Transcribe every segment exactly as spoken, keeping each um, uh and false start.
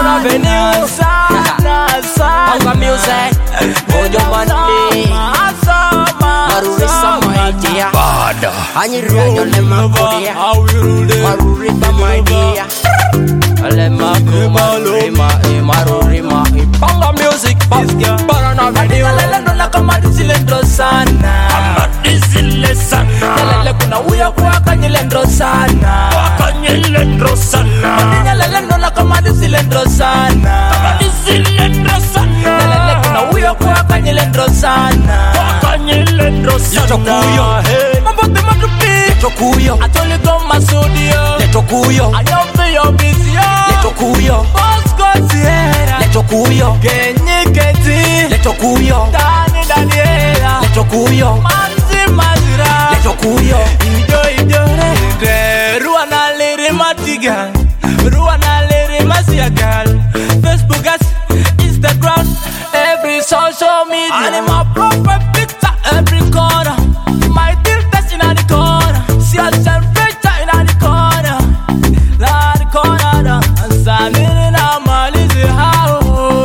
Avenue. Panga music. Mojo Monday. Marurisa my dear. Bada. Anyira nyole makodia. Marurita my dear. Alema kuma rima e marurima e panga music. Para na video. Lele nona kama dizilendro sana. Kama dizile sana. Lele kuna uya kwa kanyilendro sana. Kwa kanyilendro sana. Madinya lele nona kama dizilendro sana. Kama dizilendro sana. Lele kuna uya kwa kanyilendro sana. Kwa kanyilendro sana. Leto kuyo. Mambo te makupi. Leto kuyo. Atoli goma studio. Leto kuyo. Ayombe yo busy yo. Leto kuyo. Bosco Sierra. Leto kuyo. Kenyi Keti. Leto kuyo. Dani Daniela. Leto kuyo. Manzi Mazira. Leto kuyo. Ido ido re. Ruana liri matigal. Ruana liri masiagal. Facebook as Instagram. Every social media. And my profile picture every corner. My deal that's in the corner. See us temperature in the corner. La the corner. I'm standing in a malice house.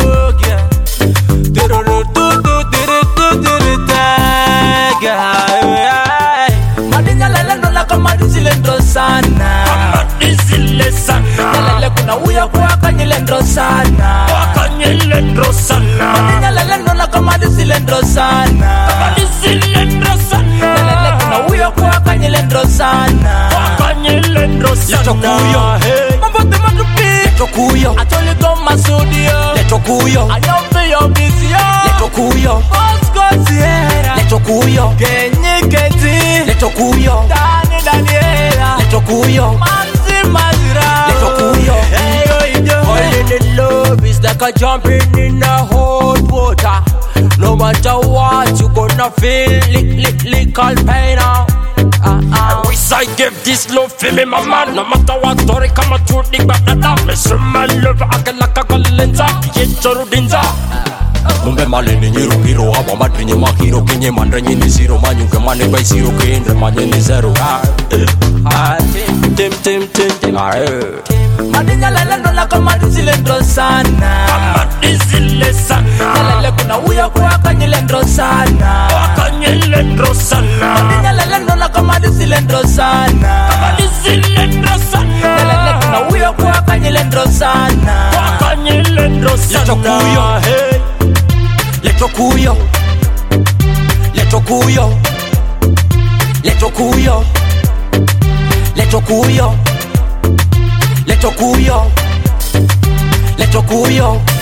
Madinya lele nona kama dizilendro sana. Kama dizile sana. Lele kuna uya kwa kanyilendro sana. Kwa kanyilendro sana. Madinya lele nona kama dizilendro sana. Kama dizilendro sana. Lele kuna uya kwa kanyilendro sana. Kwa kanyilendro sana. Leto kuyo. Mambo te makupi. Leto kuyo. Atoli goma studio. Leto kuyo. Ayombe yo busy yo. Leto kuyo. Bosco Sierra. Leto kuyo. Kenyi Keti. Leto kuyo. Dani Daniela. Leto kuyo. Manzi Mazira. Leto kuyo. Hey yo yo. Falling in love is like a jumping in a hot water. No matter what you gonna feel lick lick lick all pain out. Uh, uh. I wish I gave this love for me, my man. No matter what story come out to the back that I miss my love. I can like a galenza, get to dinza. Mumbe malini nyiru hero, aba madrinye makiro, kinye mandrenye ni zero, manyuke mane by zero, kendre manye ni zero. Ah, tim tim tim tim. Madinya lele nona kama dizilendro sana. Kama dizile sana. Lele kuna uya kwa kanyilendro sana. Kwa kanyilendro sana. Madinya lele nona kama dizilendro sana. Kama dizilendro sana. Lele kuna uya kwa kanyilendro sana. Kwa kanyilendro sana. Leto kuyo. Leto kuyo. Leto kuyo. Leto kuyo. Leto kuyo. Leto kuyo. Leto kuyo.